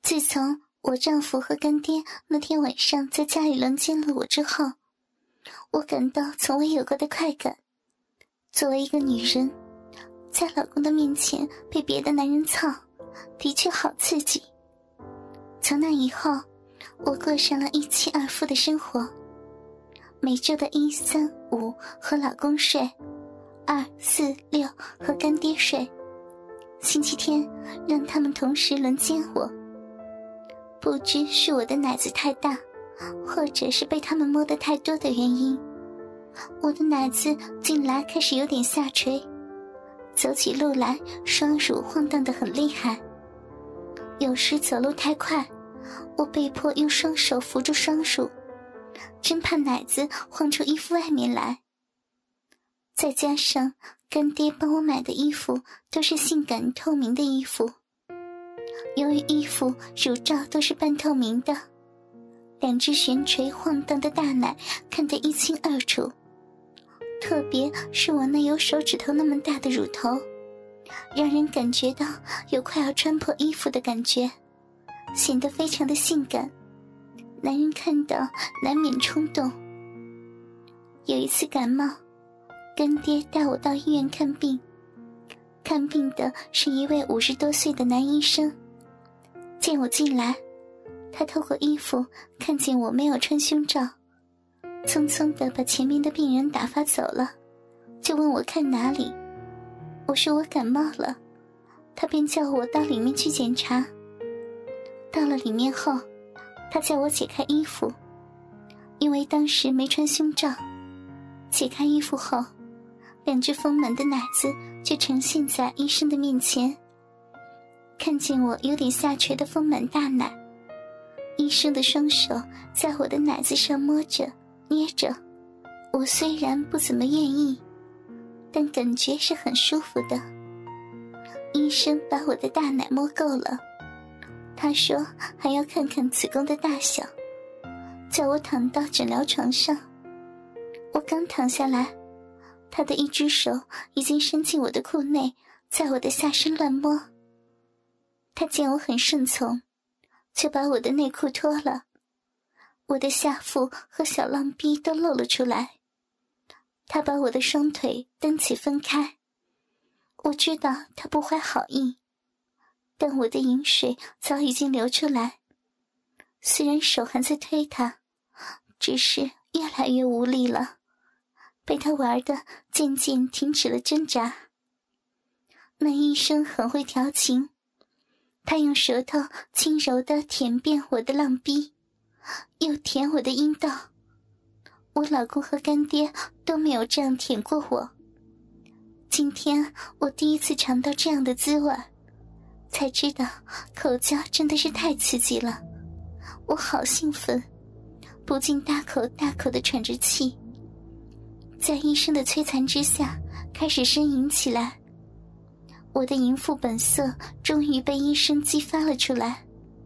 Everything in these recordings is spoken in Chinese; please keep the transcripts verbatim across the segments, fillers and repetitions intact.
自从我丈夫和干爹那天晚上在家里轮奸了我之后，我感到从未有过的快感。作为一个女人，在老公的面前被别的男人操，的确好刺激。从那以后，我过上了一妻二夫的生活，每周的一三五和老公睡，二四六和干爹睡，星期天让他们同时轮奸我。不知是我的奶子太大，或者是被他们摸得太多的原因，我的奶子近来开始有点下垂，走起路来双乳晃荡得很厉害。有时走路太快，我被迫用双手扶住双乳，真怕奶子晃出衣服外面来。再加上干爹帮我买的衣服都是性感透明的衣服，由于衣服乳罩都是半透明的，两只悬垂晃荡的大奶看得一清二楚，特别是我那有手指头那么大的乳头，让人感觉到有快要穿破衣服的感觉，显得非常的性感，男人看到难免冲动。有一次感冒，干爹带我到医院看病，看病的是一位五十多岁的男医生。见我进来，他透过衣服看见我没有穿胸罩，匆匆地把前面的病人打发走了，就问我看哪里。我说我感冒了，他便叫我到里面去检查。到了里面后，他叫我解开衣服，因为当时没穿胸罩。解开衣服后，两只丰满的奶子就呈现在医生的面前。看见我有点下垂的丰满大奶，医生的双手在我的奶子上摸着捏着，我虽然不怎么愿意，但感觉是很舒服的。医生把我的大奶摸够了，他说还要看看子宫的大小，叫我躺到诊疗床上。我刚躺下来，他的一只手已经伸进我的裤内，在我的下身乱摸。他见我很顺从，就把我的内裤脱了，我的下腹和小浪逼都露了出来。他把我的双腿蹬起分开，我知道他不怀好意，但我的饮水早已经流出来。虽然手还在推他，只是越来越无力了，被他玩得渐渐停止了挣扎。那医生很会调情，他用舌头轻柔地舔遍我的浪逼，又舔我的阴道。我老公和干爹都没有这样舔过我。今天我第一次尝到这样的滋味，才知道口交真的是太刺激了。我好兴奋，不禁大口大口地喘着气，在医生的摧残之下开始呻吟起来。我的淫妇本色终于被医生激发了出来。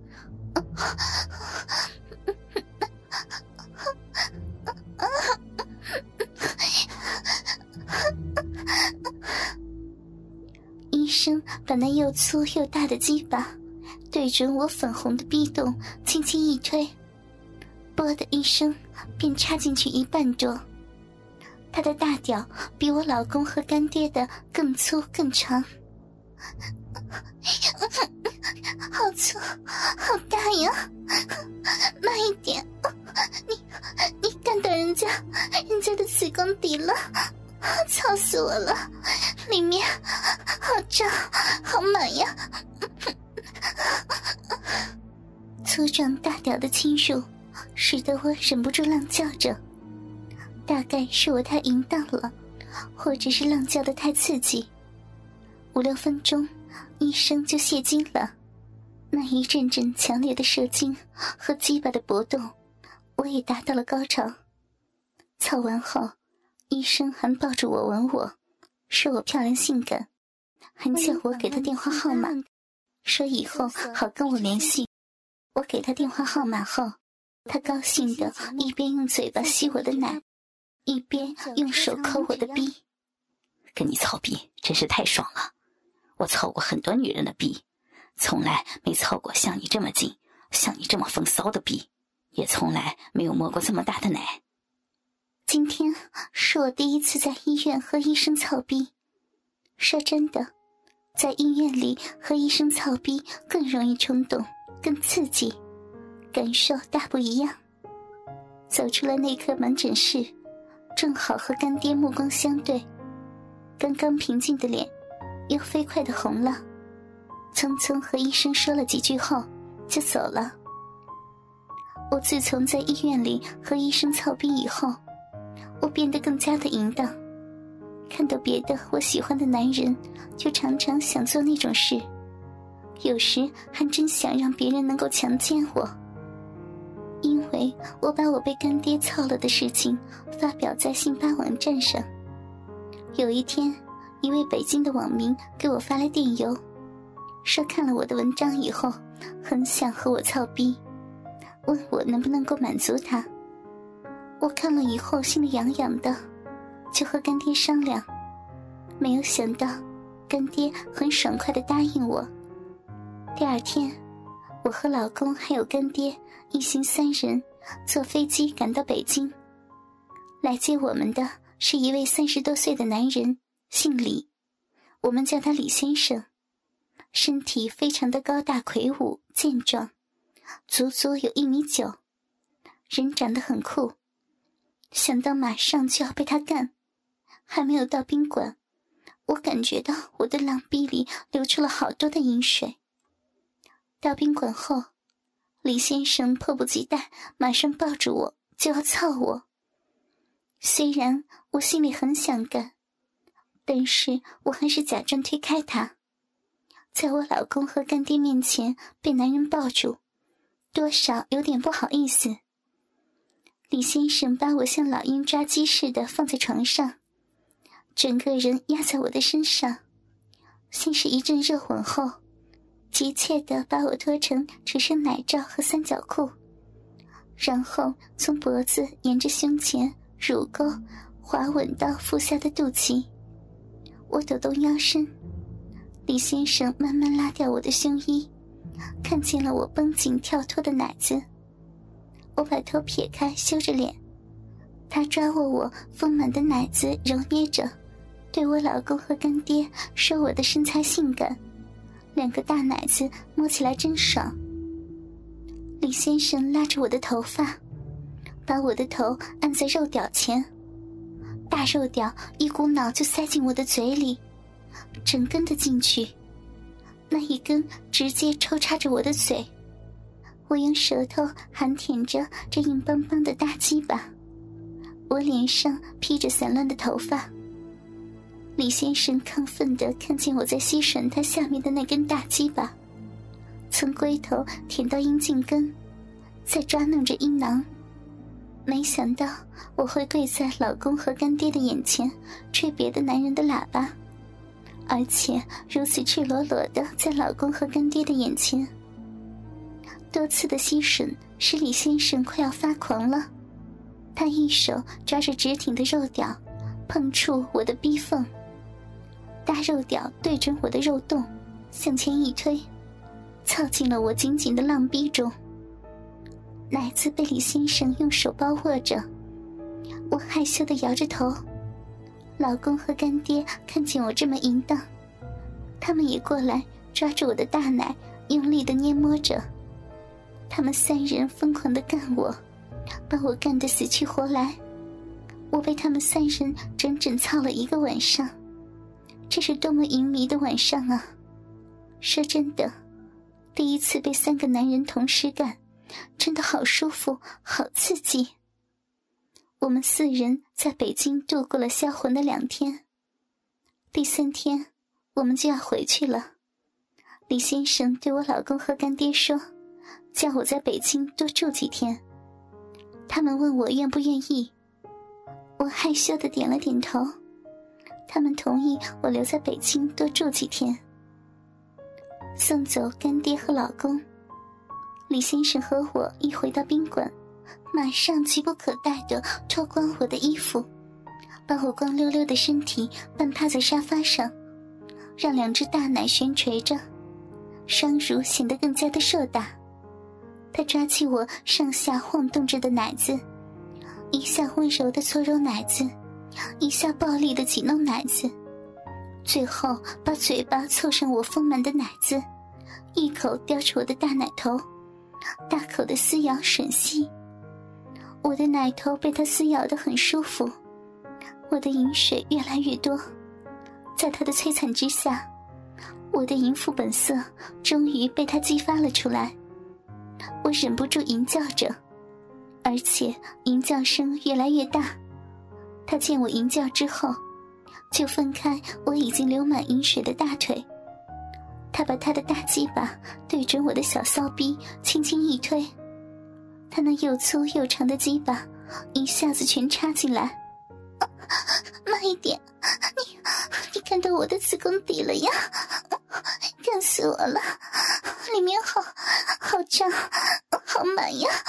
医生把那又粗又大的鸡巴对准我粉红的逼洞轻轻一推，啵的一声便插进去一半多。他的大屌比我老公和干爹的更粗更长，好粗好大呀，慢一点，你你干到人家人家的子宫底了，操死我了，里面好胀好满呀。粗壮大屌的侵入使得我忍不住浪叫着，大概是我太淫荡了，或者是浪叫的太刺激。五六分钟，医生就泄精了。那一阵阵强烈的射精和鸡巴的搏动，我也达到了高潮。操完后，医生还抱住我吻我，说我漂亮性感，还叫我给他电话号码，说以后好跟我联系。我给他电话号码后，他高兴地一边用嘴巴吸我的奶，一边用手抠我的逼。 跟你操逼真是太爽了，我操过很多女人的逼， 从来没操过像你这么紧、像你这么风骚的逼，也从来没有摸过这么大的奶。 今天是我第一次在医院和医生操逼。说真的，在医院里和医生操逼更容易冲动，更刺激，感受大不一样。走出了那科门诊室，正好和干爹目光相对，刚刚平静的脸又飞快地红了，匆匆和医生说了几句后就走了。我自从在医院里和医生操逼以后，我变得更加的淫荡，看到别的我喜欢的男人，就常常想做那种事，有时还真想让别人能够强奸我。因为我把我被干爹操了的事情发表在信吧网站上，有一天一位北京的网民给我发来电邮，说看了我的文章以后很想和我操逼，问我能不能够满足他。我看了以后心里痒痒的，就和干爹商量，没有想到干爹很爽快地答应我。第二天，我和老公还有干爹一行三人坐飞机赶到北京。来接我们的是一位三十多岁的男人，姓李，我们叫他李先生。身体非常的高大魁梧健壮，足足有一米九，人长得很酷。想到马上就要被他干，还没有到宾馆，我感觉到我的浪逼里流出了好多的饮水。到宾馆后，李先生迫不及待马上抱住我就要操我。虽然我心里很想干，但是我还是假装推开他。在我老公和干爹面前被男人抱住，多少有点不好意思。李先生把我像老鹰抓鸡似的放在床上，整个人压在我的身上，先是一阵热吻后，急切地把我脱成只剩奶罩和三角裤，然后从脖子沿着胸前、乳沟滑吻到腹下的肚脐。我抖动腰身，李先生慢慢拉掉我的胸衣，看见了我绷紧跳脱的奶子。我把头撇开，羞着脸，他抓握我丰满的奶子揉捏着，对我老公和干爹说我的身材性感，两个大奶子摸起来真爽。李先生拉着我的头发，把我的头按在肉屌前，大肉屌一股脑就塞进我的嘴里，整根的进去，那一根直接抽插着我的嘴。我用舌头含舔着这硬邦邦的大鸡巴，我脸上披着散乱的头发。李先生亢奋地看见我在吸吮他下面的那根大鸡巴，从龟头舔到阴茎根，再抓弄着阴囊。没想到我会跪在老公和干爹的眼前吹别的男人的喇叭，而且如此赤裸裸地在老公和干爹的眼前。多次的吸吮使李先生快要发狂了，他一手抓着直挺的肉屌，碰触我的逼缝，大肉屌对准我的肉洞，向前一推，操进了我紧紧的浪逼中。奶子被李先生用手包握着，我害羞地摇着头。老公和干爹看见我这么淫荡，他们也过来抓住我的大奶，用力地捏摸着。他们三人疯狂地干我，把我干得死去活来。我被他们三人整整操了一个晚上，这是多么淫迷的晚上啊！说真的，第一次被三个男人同时干，真的好舒服，好刺激。我们四人在北京度过了销魂的两天，第三天我们就要回去了。李先生对我老公和干爹说，叫我在北京多住几天。他们问我愿不愿意，我害羞地点了点头。他们同意我留在北京多住几天。送走干爹和老公，李先生和我一回到宾馆，马上急不可待地脱光我的衣服，把我光溜溜的身体半趴在沙发上，让两只大奶悬垂着， 双乳显得更加的硕大。他抓起我上下晃动着的奶子，一下温柔的搓揉奶子，一下暴力的挤弄奶子，最后把嘴巴凑上我丰满的奶子，一口叼住我的大奶头，大口的撕咬吮吸。我的奶头被他撕咬得很舒服，我的饮水越来越多。在他的摧残之下，我的淫妇本色终于被他激发了出来。我忍不住淫叫着，而且淫叫声越来越大。他见我淫叫之后，就分开我已经流满淫水的大腿，他把他的大鸡巴对准我的小骚逼轻轻一推，他那又粗又长的鸡巴一下子全插进来。啊，慢一点，你你看到我的子宫底了呀，干死我了，里面好好胀好满呀。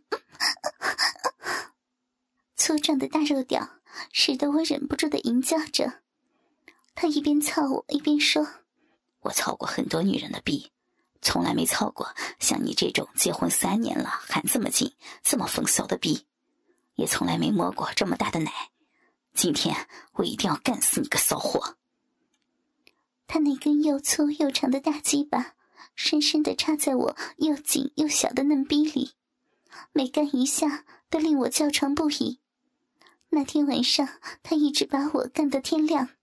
粗壮的大肉屌使得我忍不住的淫叫着。他一边操我一边说， 我操过很多女人的逼，从来没操过像你这种结婚三年了还这么紧这么风骚的逼，也从来没摸过这么大的奶，今天我一定要干死你个骚货。 他那根又粗又长的大鸡巴深深地插在我又紧又小的嫩逼里，每干一下都令我叫床不已。那天晚上他一直把我干到天亮。